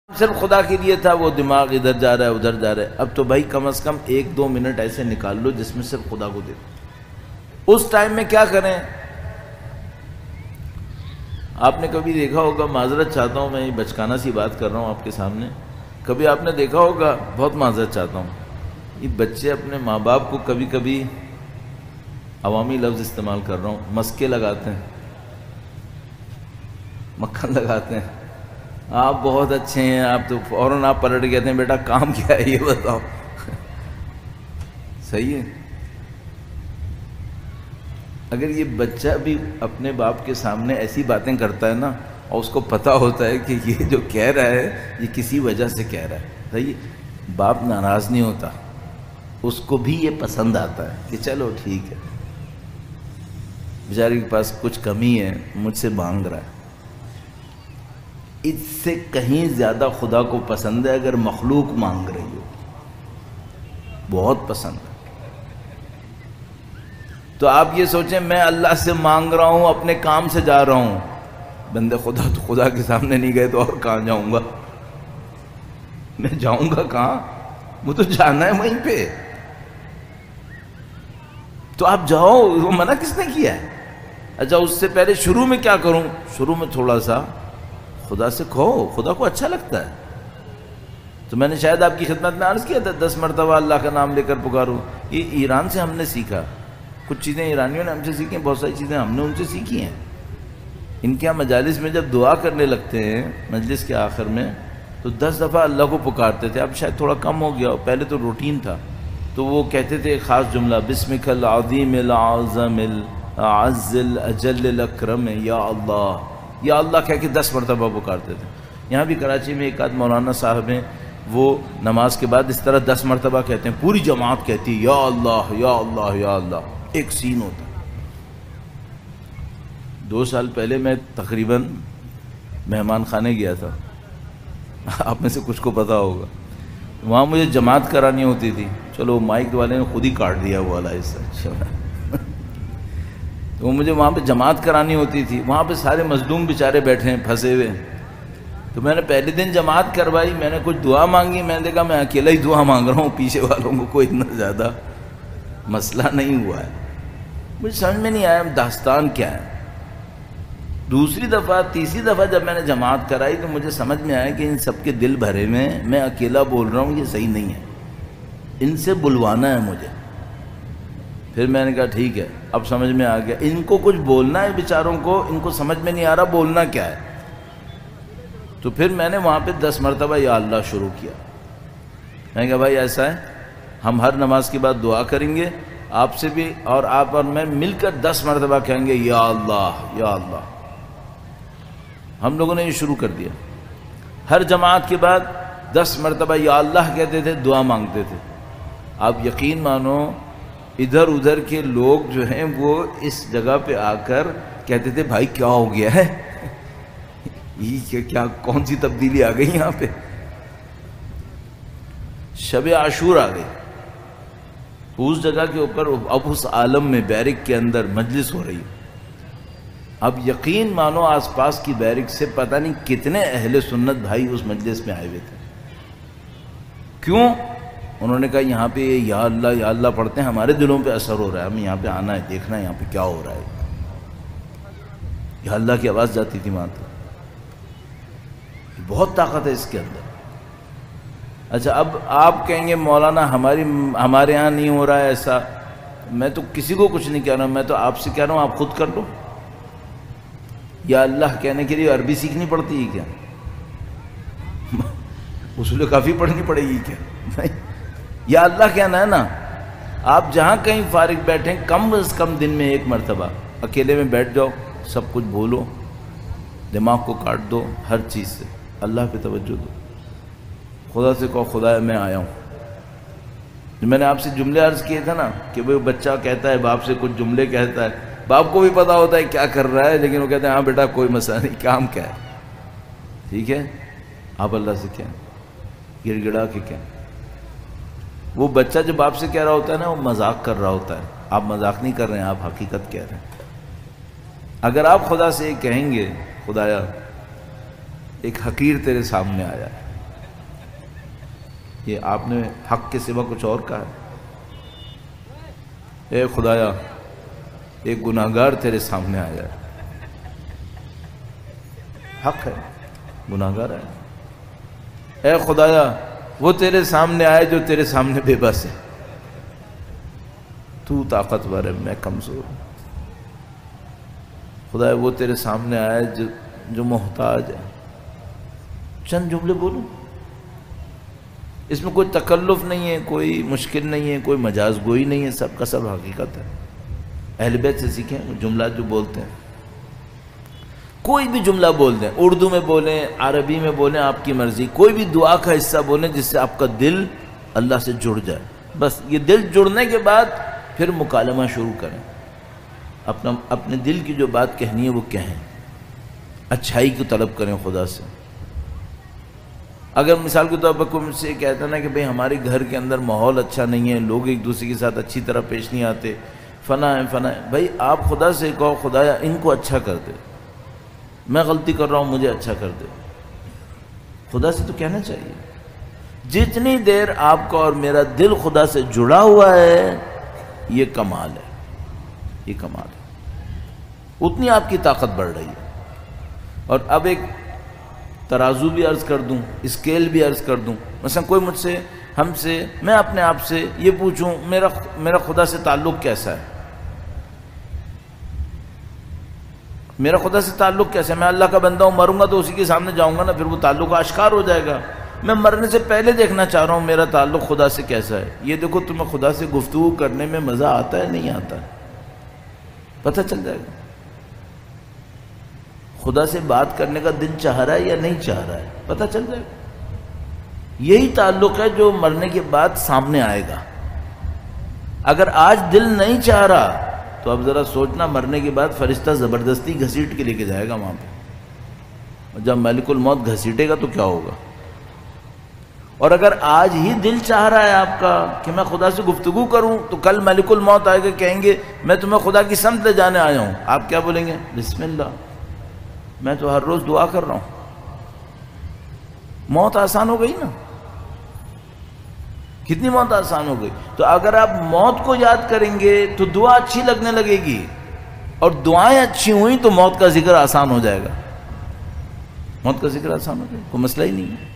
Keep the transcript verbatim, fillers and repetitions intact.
صرف خدا کے لیے تھا، وہ دماغ ادھر جا رہا ہے ادھر جا رہا ہے. اب تو بھائی کم از کم ایک دو منٹ ایسے نکال لو جس میں صرف خدا کو دے دو. اس ٹائم میں کیا کریں؟ آپ نے کبھی دیکھا ہوگا، معذرت چاہتا ہوں، میں بچکانہ سی بات کر رہا ہوں آپ کے سامنے، کبھی آپ نے دیکھا ہوگا، بہت معذرت چاہتا ہوں، یہ بچے اپنے ماں باپ کو کبھی کبھی، عوامی لفظ استعمال کر رہا ہوں، مسکے لگاتے ہیں، مکھن لگاتے ہیں. آپ بہت اچھے ہیں، آپ تو فوراً آپ پلٹ کے کہتے ہیں بیٹا کام کیا ہے یہ بتاؤ. صحیح ہے. اگر یہ بچہ بھی اپنے باپ کے سامنے ایسی باتیں کرتا ہے نا، اور اس کو پتہ ہوتا ہے کہ یہ جو کہہ رہا ہے یہ کسی وجہ سے کہہ رہا ہے، صحیح ہے، باپ ناراض نہیں ہوتا، اس کو بھی یہ پسند آتا ہے کہ چلو ٹھیک ہے، بیچارے کے پاس کچھ کمی ہے، مجھ سے مانگ رہا ہے. اس سے کہیں زیادہ خدا کو پسند ہے اگر مخلوق مانگ رہی ہو، بہت پسند ہے. تو آپ یہ سوچیں میں اللہ سے مانگ رہا ہوں، اپنے کام سے جا رہا ہوں، بندے خدا تو خدا کے سامنے نہیں گئے تو اور کہاں جاؤں گا؟ میں جاؤں گا کہاں؟ وہ تو جانا ہے وہیں پہ. تو آپ جاؤ، وہ منع کس نے کیا ہے؟ اچھا اس سے پہلے شروع میں کیا کروں؟ شروع میں تھوڑا سا خدا سے کہو، خدا کو اچھا لگتا ہے. تو میں نے شاید آپ کی خدمت میں عرض کیا تھا دس مرتبہ اللہ کا نام لے کر پکارو. یہ ایران سے ہم نے سیکھا، کچھ چیزیں ایرانیوں نے ہم سے سیکھی ہیں، بہت ساری چیزیں ہم نے ان سے سیکھی ہیں. ان کے یہاں مجالس میں جب دعا کرنے لگتے ہیں مجلس کے آخر میں تو دس دفعہ اللہ کو پکارتے تھے. اب شاید تھوڑا کم ہو گیا، پہلے تو روٹین تھا. تو وہ کہتے تھے ایک خاص جملہ، بسمک العظیم العظم الاعز الاجل الاکرم یا اللہ، یا اللہ کہہ کے دس مرتبہ پکارتے تھے. یہاں بھی کراچی میں ایک آدھ مولانا صاحب ہیں، وہ نماز کے بعد اس طرح دس مرتبہ کہتے ہیں، پوری جماعت کہتی ہے یا اللہ یا اللہ یا اللہ، ایک سین ہوتا. دو سال پہلے میں تقریباً مہمان خانے گیا تھا، آپ میں سے کچھ کو پتا ہوگا. وہاں مجھے جماعت کرانی ہوتی تھی، چلو مائک والے نے خود ہی کاٹ دیا وہ والا حصہ. تو مجھے وہاں پہ جماعت کرانی ہوتی تھی، وہاں پہ سارے مظلوم بیچارے بیٹھے ہیں پھنسے ہوئے. تو میں نے پہلے دن جماعت کروائی، میں نے کچھ دعا مانگی، میں نے دیکھا میں اکیلا ہی دعا مانگ رہا ہوں، پیچھے والوں کو کوئی اتنا زیادہ مسئلہ نہیں ہوا ہے. مجھے سمجھ میں نہیں آیا داستان کیا ہے. دوسری دفعہ تیسری دفعہ جب میں نے جماعت کرائی تو مجھے سمجھ میں آیا کہ ان سب کے دل بھرے میں میں اکیلا بول رہا ہوں، یہ صحیح نہیں ہے، ان سے بلوانا ہے مجھے. پھر میں نے کہا ٹھیک ہے، اب سمجھ میں آ گیا، ان کو کچھ بولنا ہے بیچاروں کو، ان کو سمجھ میں نہیں آ رہا بولنا کیا ہے. تو پھر میں نے وہاں پہ دس مرتبہ یا اللہ شروع کیا. میں نے کہا بھائی ایسا ہے، ہم ہر نماز کے بعد دعا کریں گے، آپ سے بھی اور آپ اور میں مل کر دس مرتبہ کہیں گے یا اللہ یا اللہ. ہم لوگوں نے یہ شروع کر دیا. ہر جماعت کے بعد دس مرتبہ یا اللہ کہتے تھے، دعا مانگتے تھے. آپ یقین مانو ادھر ادھر کے لوگ جو ہیں وہ اس جگہ پہ آ کر کہتے تھے بھائی کیا ہو گیا ہے، یہ کیا کون سی تبدیلی آ گئی یہاں پہ. شب عاشور آ گئی، اس جگہ کے اوپر اب اس عالم میں بیرک کے اندر مجلس ہو رہی ہے. اب یقین مانو آس پاس کی بیرک سے پتہ نہیں کتنے اہل سنت بھائی اس مجلس میں آئے ہوئے تھے. کیوں؟ انہوں نے کہا یہاں پہ یا اللہ یا اللہ پڑھتے ہیں، ہمارے دلوں پہ اثر ہو رہا ہے، ہمیں یہاں پہ آنا ہے، دیکھنا ہے یہاں پہ کیا ہو رہا ہے. یا اللہ کی آواز جاتی تھی وہاں تک. بہت طاقت ہے اس کے اندر. اچھا اب آپ کہیں گے مولانا ہماری ہمارے ہاں نہیں ہو رہا ہے ایسا. میں تو کسی کو کچھ نہیں کہہ رہا ہوں، میں تو آپ سے کہہ رہا ہوں آپ خود کر لو. یا اللہ کہنے کے لیے عربی سیکھنی پڑتی ہے کیا؟ اصول کافی پڑھنی پڑے گی کیا؟ یا اللہ کہنا ہے نا. آپ جہاں کہیں فارغ بیٹھیں کم از کم دن میں ایک مرتبہ اکیلے میں بیٹھ جاؤ، سب کچھ بھولو، دماغ کو کاٹ دو ہر چیز سے، اللہ پہ توجہ دو. خدا سے کہو خدا میں آیا ہوں. میں نے آپ سے جملے عرض کیے تھے نا کہ وہ بچہ کہتا ہے باپ سے کچھ جملے کہتا ہے، باپ کو بھی پتا ہوتا ہے کیا کر رہا ہے، لیکن وہ کہتے ہیں ہاں بیٹا کوئی مسئلہ نہیں، کام کیا ہے، ٹھیک ہے. آپ اللہ سے کہیں، گڑ گڑا کے کہیں. وہ بچہ جب آپ سے کہہ رہا ہوتا ہے نا وہ مذاق کر رہا ہوتا ہے، آپ مذاق نہیں کر رہے ہیں، آپ حقیقت کہہ رہے ہیں. اگر آپ خدا سے کہیں گے خدایا ایک حقیر تیرے سامنے آیا ہے، یہ آپ نے حق کے سوا کچھ اور کہا ہے؟ اے خدایا ایک گناہگار تیرے سامنے آیا ہے، حق ہے، گناہگار ہے، اے خدایا وہ تیرے سامنے آئے جو تیرے سامنے بے بس ہے، تو طاقتور ہے، میں کمزور ہوں، خدایا وہ تیرے سامنے آئے جو جو محتاج ہے۔ چند جملے بولوں، اس میں کوئی تکلف نہیں ہے، کوئی مشکل نہیں ہے، کوئی مجاز گوئی نہیں ہے، سب کا سب حقیقت ہے۔ اہل بیت سے سیکھیں جملات جو بولتے ہیں، کوئی بھی جملہ بول دیں، اردو میں بولیں، عربی میں بولیں، آپ کی مرضی، کوئی بھی دعا کا حصہ بولیں جس سے آپ کا دل اللہ سے جڑ جائے۔ بس یہ دل جڑنے کے بعد پھر مکالمہ شروع کریں، اپنا اپنے دل کی جو بات کہنی ہے وہ کہیں، اچھائی کو طلب کریں خدا سے۔ اگر مثال کے طور پر کوئی مجھ سے کہتا ہے نا کہ بھئی ہمارے گھر کے اندر ماحول اچھا نہیں ہے، لوگ ایک دوسرے کے ساتھ اچھی طرح پیش نہیں آتے، فنا ہے فنا ہے، بھئی آپ خدا سے کہو خدایا ان کو اچھا کر دے، میں غلطی کر رہا ہوں مجھے اچھا کر دے۔ خدا سے تو کہنا چاہیے۔ جتنی دیر آپ کا اور میرا دل خدا سے جڑا ہوا ہے یہ کمال ہے، یہ کمال ہے، اتنی آپ کی طاقت بڑھ رہی ہے۔ اور اب ایک ترازو بھی عرض کر دوں، اسکیل بھی عرض کر دوں۔ مثلا کوئی مجھ سے ہم سے میں اپنے آپ سے یہ پوچھوں میرا میرا خدا سے تعلق کیسا ہے، میرا خدا سے تعلق کیسا ہے؟ میں اللہ کا بندہ ہوں، مروں گا تو اسی کے سامنے جاؤں گا نا، پھر وہ تعلق آشکار ہو جائے گا۔ میں مرنے سے پہلے دیکھنا چاہ رہا ہوں میرا تعلق خدا سے کیسا ہے۔ یہ دیکھو تمہیں خدا سے گفتگو کرنے میں مزہ آتا ہے نہیں آتا ہے، پتہ چل جائے گا۔ خدا سے بات کرنے کا دل چاہ رہا ہے یا نہیں چاہ رہا ہے، پتہ چل جائے گا۔ یہی تعلق ہے جو مرنے کے بعد سامنے آئے گا۔ اگر آج دل نہیں چاہ رہا تو اب ذرا سوچنا مرنے کے بعد فرشتہ زبردستی گھسیٹ کے لے کے جائے گا وہاں پہ، اور جب ملک الموت گھسیٹے گا تو کیا ہوگا۔ اور اگر آج ہی دل چاہ رہا ہے آپ کا کہ میں خدا سے گفتگو کروں تو کل ملک الموت آئے گا، کہیں گے میں تمہیں خدا کی سمت لے جانے آیا ہوں، آپ کیا بولیں گے؟ بسم اللہ، میں تو ہر روز دعا کر رہا ہوں۔ موت آسان ہو گئی نا، کتنی موت آسان ہو گئی۔ تو اگر آپ موت کو یاد کریں گے تو دعا اچھی لگنے لگے گی، اور دعائیں اچھی ہوئیں تو موت کا ذکر آسان ہو جائے گا، موت کا ذکر آسان ہو جائے گا، کوئی مسئلہ ہی نہیں ہے۔